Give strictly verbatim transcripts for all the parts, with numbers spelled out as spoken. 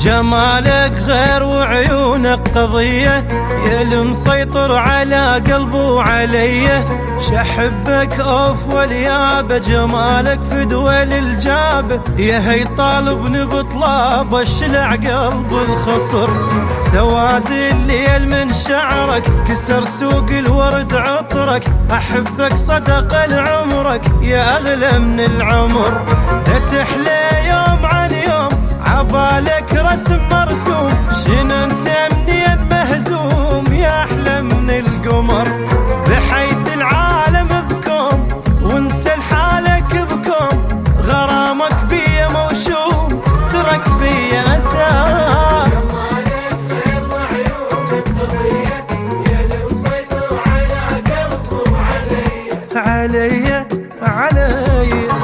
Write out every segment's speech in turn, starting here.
جمالك غير وعيونك قضية، يا اللي مسيطر على قلبي وعليه. شحبك اوف واليابة، جمالك في دول الجابة، يا هي طالبني بطلاب الشلع قلب الخصر. سواد الليل من شعرك كسر سوق الورد عطرك، احبك صدق العمرك يا اغلى من العمر. لا تحلى يوم عن يوم عبالك رسم مرسوم، شنو انت منين مهزوم يا احلى من القمر. بحيث العالم بكم وانت لحالك بكم، غرامك بيا موشوم ترك بيا اثار. جمالك غير وعيونك قضية، يا اللي مسيطر على قلبي وعليا عليا عليا.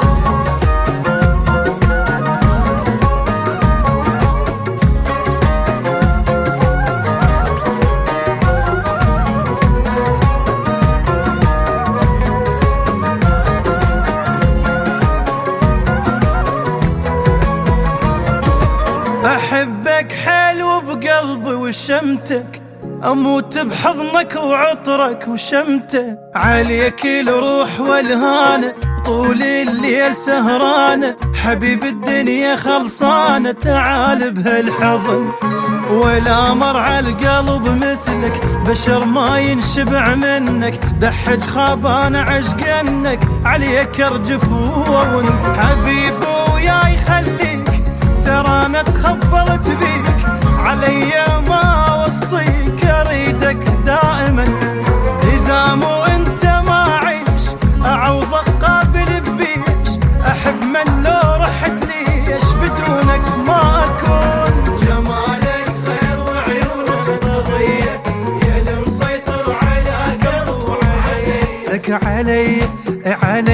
أحبك حلو بقلبي وشمتك، أموت بحضنك وعطرك وشمتك. عليك الروح والهانة طول الليل سهرانة، حبيب الدنيا خلصانة تعال بهالحضن. ولا مر على القلب مثلك، بشر ما ينشبع منك، دحج خابان عشقنك عليك ارجف وون. حبيبي وياي خليك ترى انا تخبرت بيك، علي ما وصيك اريدك دائما. اذا مو انت ما اعيش اعوضك قابل بيش، احب من لو رحت ليش بدونك ما اكون. جمالك غير وعيونك قضية، يا اللي مسيطر على قلبي وعليا. لك علي علي